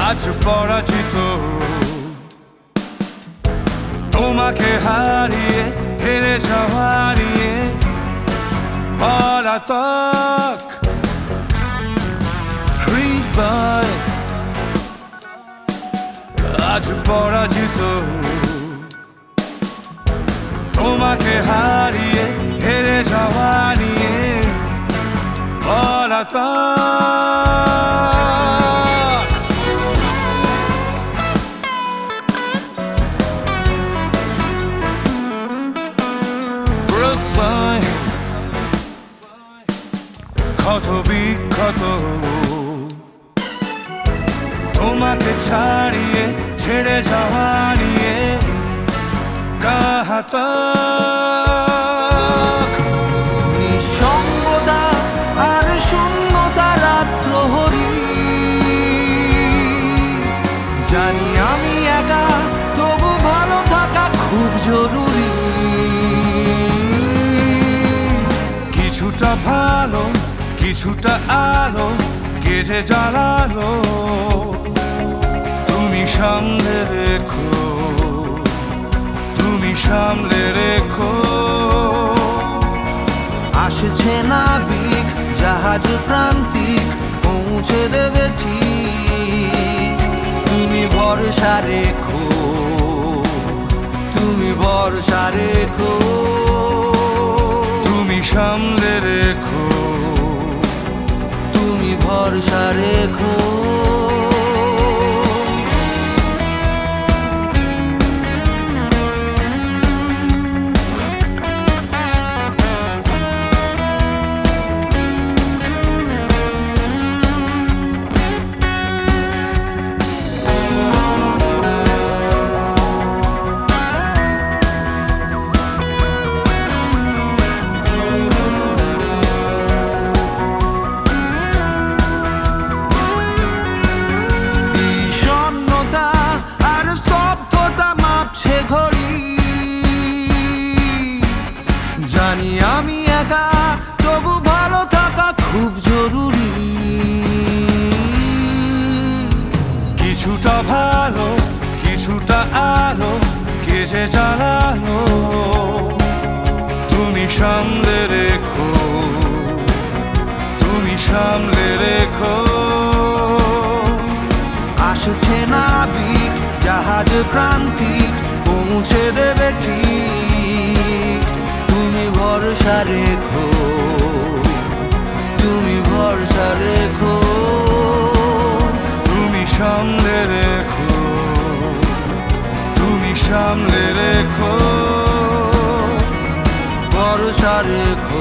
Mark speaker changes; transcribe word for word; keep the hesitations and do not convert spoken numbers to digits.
Speaker 1: আজ পরাজিত তোমাকে হারিয়ে হেরে যাওয়া নিয়ে পলাতক হৃদয় আজ পরাজিত তোমাকে হারিয়ে হেরে যাওয়া নিয়ে পলাতক প্রত্যয় ক্ষত বিক্ষত তোমাকে ছাড়িয়ে ছেড়ে যাওয়া নিয়ে কাহাতক
Speaker 2: নিঃসঙ্গতা আর শূন্যতা রাত্রহরি জানি আমি একা তবু ভালো থাকা খুব জরুরি
Speaker 1: কিছুটা ভালো কিছুটা আলো কে যে জ্বালালো তুমি সামলে রেখো তুমি সামলে রেখো
Speaker 2: আসছে নাবিক জাহাজ প্রান্তিক পৌঁছে দেবে ঠিক তুমি ভরসা রেখো তুমি ভরসা রেখো
Speaker 1: তুমি সামলে রেখো
Speaker 2: তুমি ভরসা রেখো জানি আমি একা তবু ভালো থাকা খুব জরুরি
Speaker 1: কিছুটা ভালো কিছুটা আলো কে যে জ্বালালো তুমি সামলে রেখো তুমি সামলে রেখো
Speaker 2: আসছে নাবিক জাহাজ প্রান্তিক পৌঁছে দেবে ঠিক তুমি ভরসা রেখো তুমি ভরসা রেখো
Speaker 1: তুমি সামলে রেখো তুমি সামলে রেখো
Speaker 2: ভরসা রেখো।